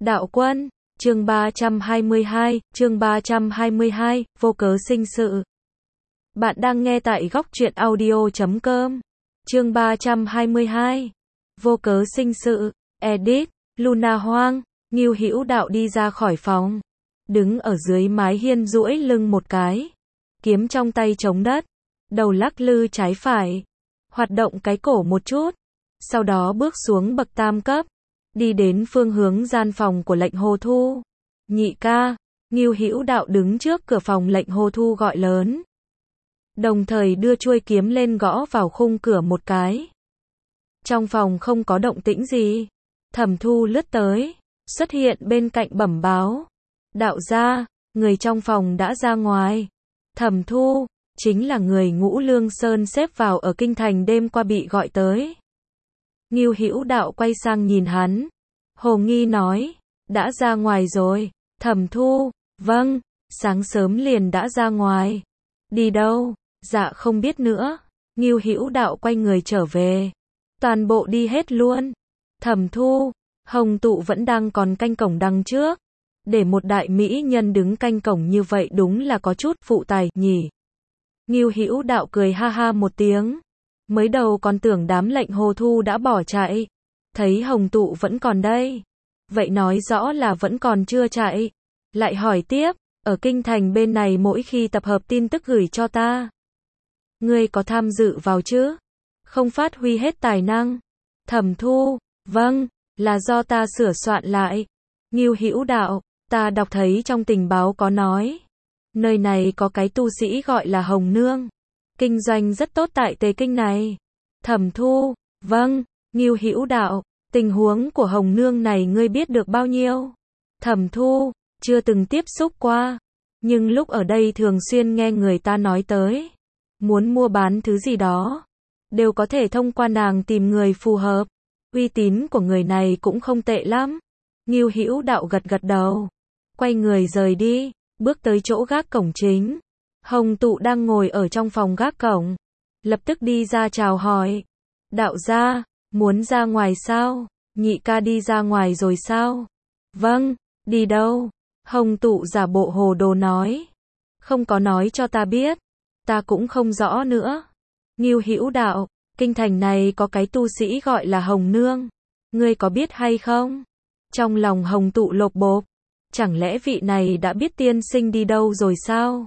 Đạo quân, chương 322, vô cớ sinh sự. Bạn đang nghe tại góc truyện audio.com. Chương 322, vô cớ sinh sự. Edit, Luna Hoang. Ngưu Hữu Đạo đi ra khỏi phòng, đứng ở dưới mái hiên duỗi lưng một cái, kiếm trong tay chống đất, đầu lắc lư trái phải, hoạt động cái cổ một chút, sau đó bước xuống bậc tam cấp, đi đến phương hướng gian phòng của Lệnh Hồ Thu. Nhị ca. Ngưu Hữu Đạo đứng trước cửa phòng Lệnh Hồ Thu gọi lớn, đồng thời đưa chuôi kiếm lên gõ vào khung cửa một cái. Trong phòng không có động tĩnh gì. Thẩm Thu lướt tới, xuất hiện bên cạnh bẩm báo. Đạo gia, người trong phòng đã ra ngoài. Thẩm Thu, chính là người Ngũ Lương Sơn xếp vào ở kinh thành đêm qua bị gọi tới. Ngưu Hữu Đạo quay sang nhìn hắn. Hồ nghi nói, đã ra ngoài rồi. Thẩm Thu, vâng, sáng sớm liền đã ra ngoài. Đi đâu? Dạ không biết nữa. Ngưu Hữu Đạo quay người trở về. Toàn bộ đi hết luôn. Thẩm Thu, Hồng Tụ vẫn đang còn canh cổng đằng trước. Để một đại mỹ nhân đứng canh cổng như vậy đúng là có chút phụ tài nhỉ. Ngưu Hữu Đạo cười ha ha một tiếng. Mới đầu còn tưởng đám Lệnh Hồ Thu đã bỏ chạy. Thấy Hồng Tụ vẫn còn đây. Vậy nói rõ là vẫn còn chưa chạy. Lại hỏi tiếp, ở kinh thành bên này mỗi khi tập hợp tin tức gửi cho ta. Ngươi có tham dự vào chứ? Không phát huy hết tài năng. Thẩm Thu, vâng, là do ta sửa soạn lại. Ngưu Hữu Đạo, ta đọc thấy trong tình báo có nói. Nơi này có cái tu sĩ gọi là Hồng Nương. Kinh doanh rất tốt tại Tề Kinh này. Thẩm Thu, vâng. Ngưu Hữu Đạo, tình huống của Hồng Nương này ngươi biết được bao nhiêu? Thẩm Thu, chưa từng tiếp xúc qua. Nhưng lúc ở đây thường xuyên nghe người ta nói tới. Muốn mua bán thứ gì đó. Đều có thể thông qua nàng tìm người phù hợp. Uy tín của người này cũng không tệ lắm. Ngưu Hữu Đạo gật gật đầu. Quay người rời đi. Bước tới chỗ gác cổng chính. Hồng Tụ đang ngồi ở trong phòng gác cổng. Lập tức đi ra chào hỏi. Đạo gia, muốn ra ngoài sao? Nhị ca đi ra ngoài rồi sao? Vâng, đi đâu? Hồng Tụ giả bộ hồ đồ nói. Không có nói cho ta biết. Ta cũng không rõ nữa. Ngưu Hữu Đạo, kinh thành này có cái tu sĩ gọi là Hồng Nương. Ngươi có biết hay không? Trong lòng Hồng Tụ lột bột. Chẳng lẽ vị này đã biết tiên sinh đi đâu rồi sao?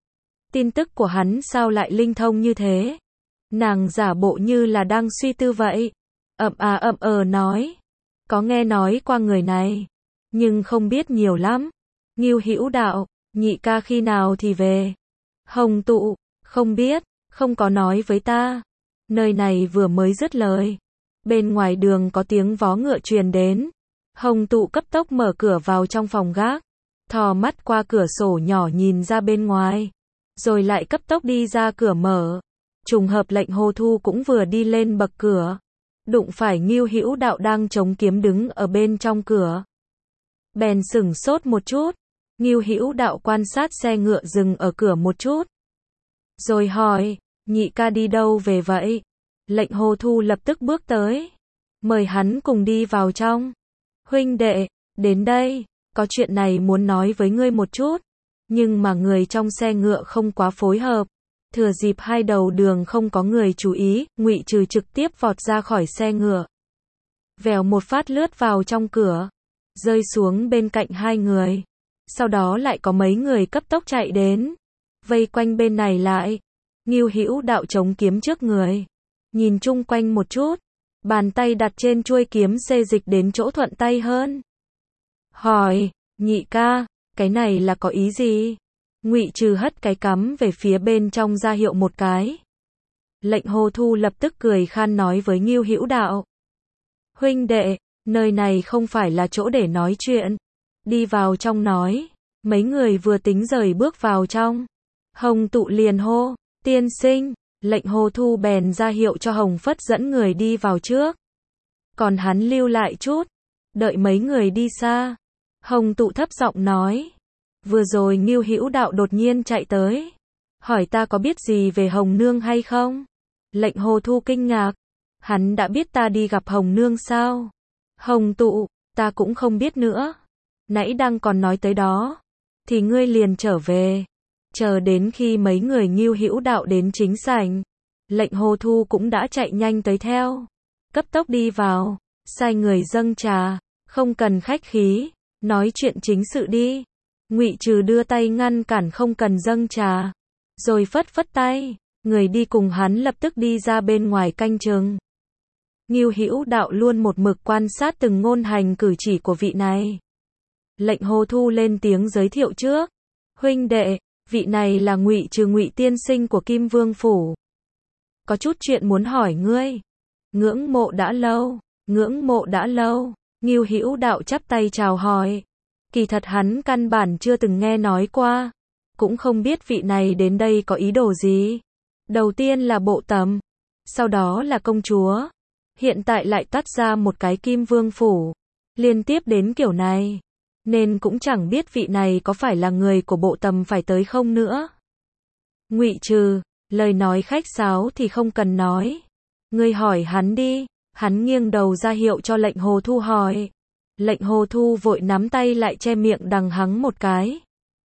Tin tức của hắn sao lại linh thông như thế? Nàng giả bộ như là đang suy tư vậy. Nói. Có nghe nói qua người này. Nhưng không biết nhiều lắm. Ngưu Hữu Đạo, nhị ca khi nào thì về? Hồng Tụ, không biết, không có nói với ta. Nơi này vừa mới dứt lời. Bên ngoài đường có tiếng vó ngựa truyền đến. Hồng Tụ cấp tốc mở cửa vào trong phòng gác. Thò mắt qua cửa sổ nhỏ nhìn ra bên ngoài. Rồi lại cấp tốc đi ra cửa mở. Trùng hợp Lệnh Hồ Thu cũng vừa đi lên bậc cửa. Đụng phải Ngưu Hữu Đạo đang chống kiếm đứng ở bên trong cửa. Bèn sửng sốt một chút. Ngưu Hữu Đạo quan sát xe ngựa dừng ở cửa một chút. Rồi hỏi, nhị ca đi đâu về vậy? Lệnh Hồ Thu lập tức bước tới. Mời hắn cùng đi vào trong. Huynh đệ, đến đây, có chuyện này muốn nói với ngươi một chút. Nhưng mà người trong xe ngựa không quá phối hợp. Thừa dịp hai đầu đường không có người chú ý, Ngụy Trừ trực tiếp vọt ra khỏi xe ngựa. Vèo một phát lướt vào trong cửa. Rơi xuống bên cạnh hai người. Sau đó lại có mấy người cấp tốc chạy đến. Vây quanh bên này lại. Ngưu Hữu Đạo chống kiếm trước người. Nhìn chung quanh một chút. Bàn tay đặt trên chuôi kiếm xê dịch đến chỗ thuận tay hơn. Hỏi, nhị ca, cái này là có ý gì? Ngụy Trừ hất cái cắm về phía bên trong ra hiệu một cái. Lệnh Hồ Thu lập tức cười khan nói với Ngưu Hữu Đạo. Huynh đệ, nơi này không phải là chỗ để nói chuyện. Đi vào trong nói. Mấy người vừa tính rời bước vào trong. Hồng Tụ liền hô, tiên sinh. Lệnh Hồ Thu bèn ra hiệu cho Hồng Phất dẫn người đi vào trước. Còn hắn lưu lại chút. Đợi mấy người đi xa. Hồng Tụ thấp giọng nói. Vừa rồi Ngưu Hữu Đạo đột nhiên chạy tới. Hỏi ta có biết gì về Hồng Nương hay không? Lệnh Hồ Thu kinh ngạc. Hắn đã biết ta đi gặp Hồng Nương sao? Hồng Tụ, ta cũng không biết nữa. nãy đang còn nói tới đó, thì ngươi liền trở về. Chờ đến khi mấy người Ngưu Hữu Đạo đến chính sảnh, Lệnh Hồ Thu cũng đã chạy nhanh tới theo, cấp tốc đi vào, sai người dâng trà, không cần khách khí, nói chuyện chính sự đi. Ngụy Trừ đưa tay ngăn cản không cần dâng trà, rồi phất phất tay, người đi cùng hắn lập tức đi ra bên ngoài canh chừng. Ngưu Hữu Đạo luôn một mực quan sát từng ngôn hành cử chỉ của vị này. Lệnh Hồ Thu lên tiếng giới thiệu trước, huynh đệ, vị này là Ngụy Trừ, Ngụy tiên sinh của Kim Vương phủ. Có chút chuyện muốn hỏi ngươi. Ngưỡng mộ đã lâu, ngưỡng mộ đã lâu. Ngưu Hữu Đạo chắp tay chào hỏi. Kỳ thật hắn căn bản chưa từng nghe nói qua, cũng không biết vị này đến đây có ý đồ gì. Đầu tiên là bộ tầm, sau đó là công chúa, hiện tại lại toát ra một cái Kim Vương phủ, liên tiếp đến kiểu này, nên cũng chẳng biết vị này có phải là người của bộ tầm phải tới không nữa. Ngụy Trừ, lời nói khách sáo thì không cần nói, ngươi hỏi hắn đi. Hắn nghiêng đầu ra hiệu cho Lệnh Hồ Thu hỏi. Lệnh Hồ Thu vội nắm tay lại che miệng đằng hắng một cái,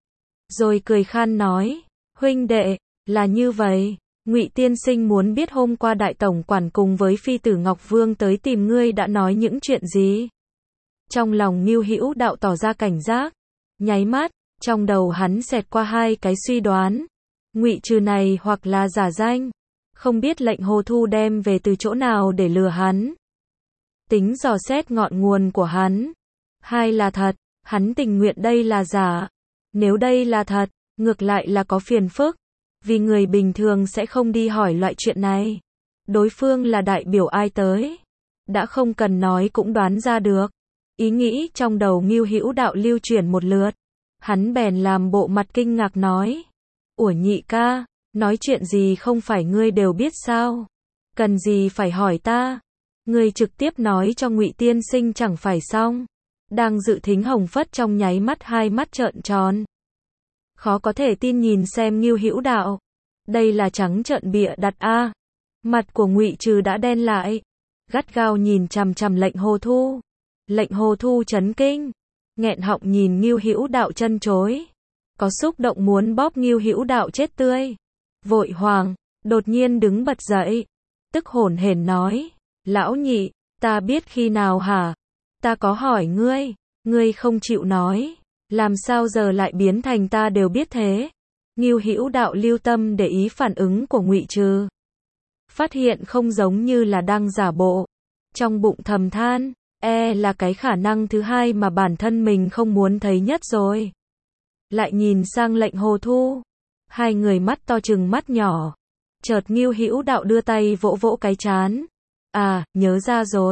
rồi cười khan nói, huynh đệ, là như vậy, Ngụy tiên sinh muốn biết hôm qua đại tổng quản cùng với phi tử Ngọc Vương tới tìm ngươi đã nói những chuyện gì? Trong lòng Ngưu Hữu Đạo tỏ ra cảnh giác, nháy mắt, trong đầu hắn xẹt qua hai cái suy đoán, Ngụy Trừ này hoặc là giả danh, không biết Lệnh Hồ Thu đem về từ chỗ nào để lừa hắn, tính dò xét ngọn nguồn của hắn. Hai là thật, hắn tình nguyện đây là giả. Nếu đây là thật, ngược lại là có phiền phức, vì người bình thường sẽ không đi hỏi loại chuyện này. Đối phương là đại biểu ai tới, đã không cần nói cũng đoán ra được. Ý nghĩ trong đầu Ngưu Hữu Đạo lưu chuyển một lượt, hắn bèn làm bộ mặt kinh ngạc nói, ủa nhị ca, nói chuyện gì không phải ngươi đều biết sao? Cần gì phải hỏi ta? Ngươi trực tiếp nói cho Ngụy tiên sinh chẳng phải xong. Đang dự thính Hồng Phất trong nháy mắt hai mắt trợn tròn, khó có thể tin nhìn xem Ngưu Hữu Đạo. Đây là trắng trợn bịa đặt a. Mặt của Ngụy Trừ đã đen lại, gắt gao nhìn chằm chằm Lệnh Hồ Thu. Lệnh Hồ Thu chấn kinh, nghẹn họng nhìn Ngưu Hữu Đạo chân chối, có xúc động muốn bóp Ngưu Hữu Đạo chết tươi. Vội hoàng, đột nhiên đứng bật dậy, tức hổn hển nói, lão nhị, ta biết khi nào hả? Ta có hỏi ngươi, ngươi không chịu nói, làm sao giờ lại biến thành ta đều biết thế? Ngưu Hữu Đạo lưu tâm để ý phản ứng của Ngụy Trừ, phát hiện không giống như là đang giả bộ, trong bụng thầm than, là cái khả năng thứ hai mà bản thân mình không muốn thấy nhất rồi. Lại nhìn sang Lệnh Hồ Thu, hai người mắt to trừng mắt nhỏ. Chợt Ngưu Hữu Đạo đưa tay vỗ vỗ cái trán, nhớ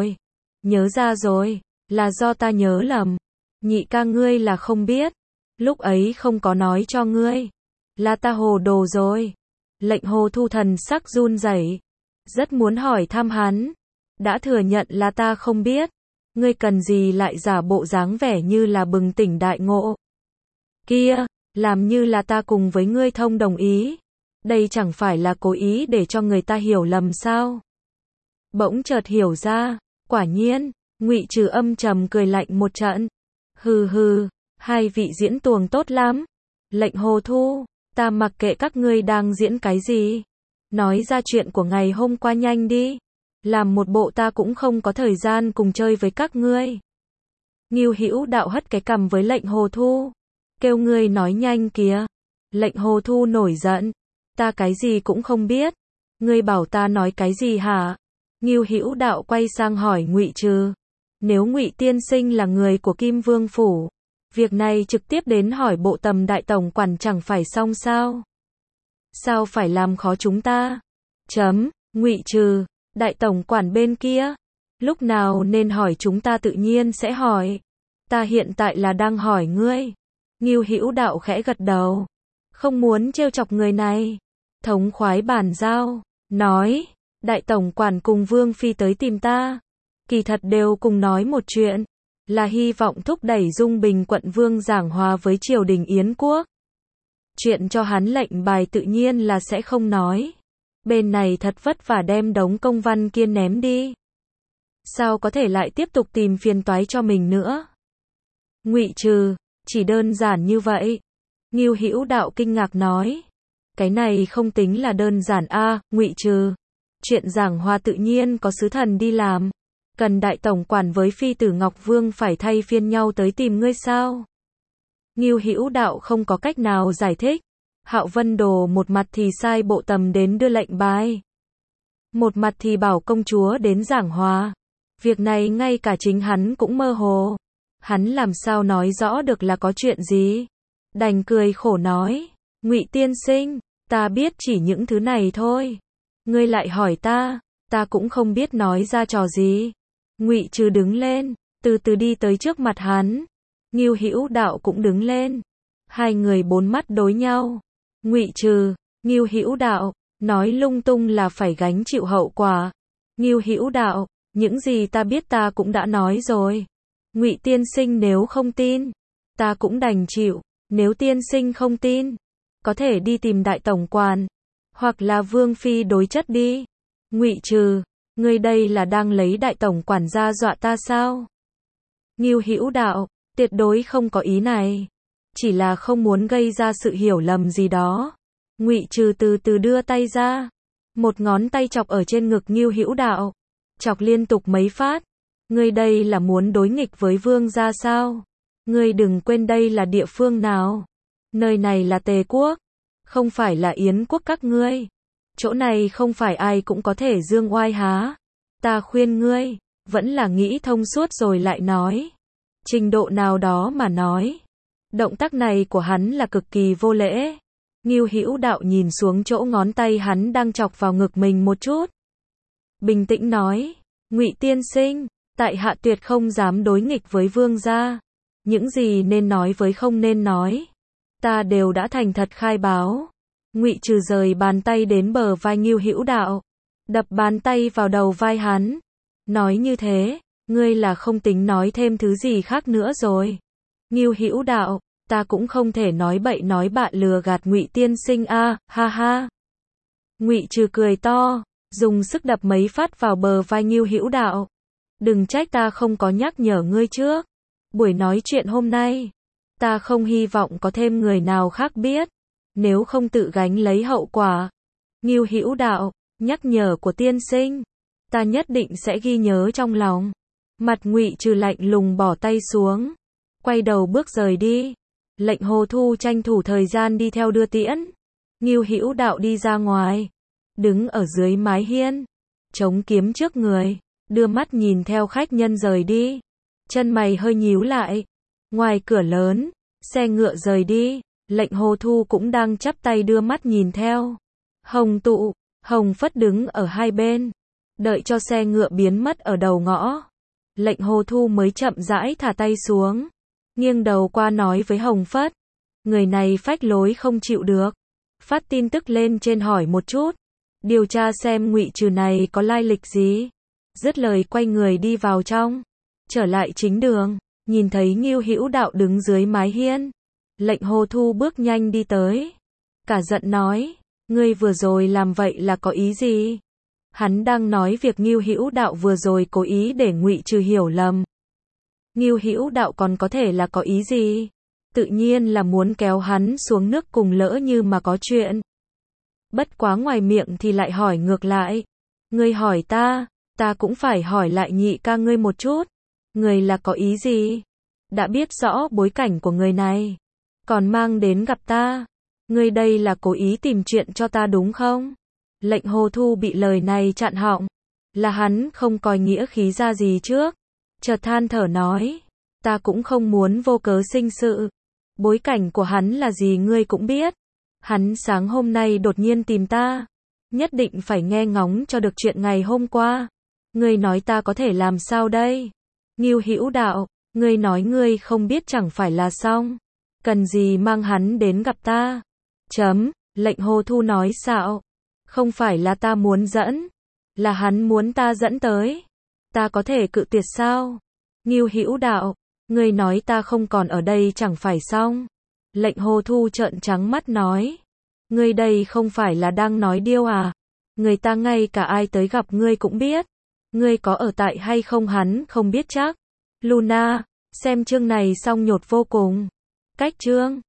ra rồi, là do ta nhớ lầm. Nhị ca ngươi là không biết, lúc ấy không có nói cho ngươi, là ta hồ đồ rồi. Lệnh Hồ Thu thần sắc run rẩy, rất muốn hỏi thăm hắn, đã thừa nhận là ta không biết, ngươi cần gì lại giả bộ dáng vẻ như là bừng tỉnh đại ngộ. Kia, làm như là ta cùng với ngươi thông đồng ý, đây chẳng phải là cố ý để cho người ta hiểu lầm sao? Bỗng chợt hiểu ra, quả nhiên. Ngụy Trừ âm trầm cười lạnh một trận, hừ hừ, hai vị diễn tuồng tốt lắm. Lệnh Hồ Thu, ta mặc kệ các ngươi đang diễn cái gì, nói ra chuyện của ngày hôm qua nhanh đi, làm một bộ ta cũng không có thời gian cùng chơi với các ngươi. Ngưu Hữu Đạo hất cái cằm với Lệnh Hồ Thu, kêu ngươi nói nhanh kìa. Lệnh Hồ Thu nổi giận, ta cái gì cũng không biết, ngươi bảo ta nói cái gì hả? Ngưu Hữu Đạo quay sang hỏi Ngụy Trừ, nếu Ngụy tiên sinh là người của Kim Vương phủ, việc này trực tiếp đến hỏi bộ tầm đại tổng quản chẳng phải xong sao? Sao phải làm khó chúng ta? Ngụy Trừ, đại tổng quản bên kia, lúc nào nên hỏi chúng ta tự nhiên sẽ hỏi. Ta hiện tại là đang hỏi ngươi. Ngưu Hữu Đạo khẽ gật đầu, không muốn trêu chọc người này, thống khoái bàn giao, nói, đại tổng quản cùng Vương phi tới tìm ta, kỳ thật đều cùng nói một chuyện, là hy vọng thúc đẩy Dung Bình quận vương giảng hòa với triều đình Yến quốc. Chuyện cho hắn lệnh bài tự nhiên là sẽ không nói. Bên này thật vất vả đem đống công văn kia ném đi, sao có thể lại tiếp tục tìm phiền toái cho mình nữa. Ngụy Trừ, chỉ đơn giản như vậy. Ngưu Hữu Đạo kinh ngạc nói. Cái này không tính là đơn giản a, Ngụy Trừ. Chuyện giảng hòa tự nhiên có sứ thần đi làm. Cần đại tổng quản với phi tử Ngọc Vương phải thay phiên nhau tới tìm ngươi sao? Ngưu Hữu Đạo không có cách nào giải thích. Hạo Vân Đồ một mặt thì sai bộ tầm đến đưa lệnh bài, một mặt thì bảo công chúa đến giảng hòa. Việc này ngay cả chính hắn cũng mơ hồ. Hắn làm sao nói rõ được là có chuyện gì? Đành cười khổ nói, Ngụy tiên sinh, ta biết chỉ những thứ này thôi. Ngươi lại hỏi ta cũng không biết nói ra trò gì. Ngụy Trừ đứng lên, từ từ đi tới trước mặt hắn. Ngưu Hữu Đạo cũng đứng lên. Hai người bốn mắt đối nhau. Ngụy Trừ, Ngưu Hữu Đạo, nói lung tung là phải gánh chịu hậu quả. Ngưu Hữu Đạo, những gì ta biết ta cũng đã nói rồi. Ngụy tiên sinh nếu không tin, ta cũng đành chịu. Nếu tiên sinh không tin, có thể đi tìm đại tổng quản, hoặc là Vương phi đối chất đi. Ngụy Trừ, ngươi đây là đang lấy đại tổng quản ra dọa ta sao? Ngưu Hữu Đạo, tuyệt đối không có ý này, chỉ là không muốn gây ra sự hiểu lầm gì đó. Ngụy Trừ từ từ đưa tay ra, một ngón tay chọc ở trên ngực Ngưu Hữu Đạo, chọc liên tục mấy phát. Ngươi đây là muốn đối nghịch với vương gia sao? Ngươi đừng quên đây là địa phương nào? Nơi này là Tề quốc, không phải là Yến quốc các ngươi. Chỗ này không phải ai cũng có thể dương oai há. Ta khuyên ngươi, vẫn là nghĩ thông suốt rồi lại nói. Trình độ nào đó mà nói. Động tác này của hắn là cực kỳ vô lễ. Ngưu Hữu Đạo nhìn xuống chỗ ngón tay hắn đang chọc vào ngực mình một chút. Bình tĩnh nói, Ngụy tiên sinh, tại hạ tuyệt không dám đối nghịch với vương gia. Những gì nên nói với không nên nói, ta đều đã thành thật khai báo. Ngụy Trừ rời bàn tay đến bờ vai Ngưu Hữu Đạo, đập bàn tay vào đầu vai hắn. Nói như thế, ngươi là không tính nói thêm thứ gì khác nữa rồi. Ngưu Hữu Đạo, ta cũng không thể nói bậy nói bạ lừa gạt Ngụy tiên sinh a, ha ha. Ngụy Trừ cười to, dùng sức đập mấy phát vào bờ vai Ngưu Hữu Đạo. Đừng trách ta không có nhắc nhở ngươi trước. Buổi nói chuyện hôm nay, ta không hy vọng có thêm người nào khác biết, nếu không tự gánh lấy hậu quả. Ngưu Hữu Đạo, nhắc nhở của tiên sinh, ta nhất định sẽ ghi nhớ trong lòng. Mặt Ngụy Trừ lạnh lùng bỏ tay xuống, quay đầu bước rời đi. Lệnh Hồ Thu tranh thủ thời gian đi theo đưa tiễn. Ngưu Hữu Đạo đi ra ngoài, đứng ở dưới mái hiên, chống kiếm trước người, đưa mắt nhìn theo khách nhân rời đi. Chân mày hơi nhíu lại. Ngoài cửa lớn, xe ngựa rời đi. Lệnh Hồ Thu cũng đang chắp tay đưa mắt nhìn theo. Hồng Tụ, Hồng Phất đứng ở hai bên, đợi cho xe ngựa biến mất ở đầu ngõ. Lệnh Hồ Thu mới chậm rãi thả tay xuống, nghiêng đầu qua nói với Hồng Phất. Người này phách lối không chịu được. Phát tin tức lên trên hỏi một chút, điều tra xem Ngụy Trừ này có lai lịch gì. Dứt lời quay người đi vào trong. Trở lại chính đường, nhìn thấy Ngưu Hữu Đạo đứng dưới mái hiên. Lệnh Hồ Thu bước nhanh đi tới, cả giận nói, ngươi vừa rồi làm vậy là có ý gì? Hắn đang nói việc Ngưu Hữu Đạo vừa rồi cố ý để Ngụy Trừ hiểu lầm. Ngưu Hữu Đạo còn có thể là có ý gì? Tự nhiên là muốn kéo hắn xuống nước cùng lỡ như mà có chuyện. Bất quá ngoài miệng thì lại hỏi ngược lại. Ngươi hỏi ta cũng phải hỏi lại nhị ca ngươi một chút. Người là có ý gì? Đã biết rõ bối cảnh của người này, còn mang đến gặp ta. Ngươi đây là cố ý tìm chuyện cho ta đúng không? Lệnh Hồ Thu bị lời này chặn họng. Là hắn không coi nghĩa khí ra gì trước. Chợt than thở nói, ta cũng không muốn vô cớ sinh sự. Bối cảnh của hắn là gì ngươi cũng biết. Hắn sáng hôm nay đột nhiên tìm ta, nhất định phải nghe ngóng cho được chuyện ngày hôm qua. Ngươi nói ta có thể làm sao đây? Ngưu Hữu Đạo, ngươi nói ngươi không biết chẳng phải là xong. Cần gì mang hắn đến gặp ta? Lệnh Hồ Thu nói xạo. Không phải là ta muốn dẫn, là hắn muốn ta dẫn tới. Ta có thể cự tuyệt sao? Ngưu Hữu Đạo, ngươi nói ta không còn ở đây chẳng phải xong. Lệnh Hồ Thu trợn trắng mắt nói, ngươi đây không phải là đang nói điêu à? Người ta ngay cả ai tới gặp ngươi cũng biết. Ngươi có ở tại hay không hắn không biết chắc. Luna, Xem chương này xong nhột vô cùng. Cách chương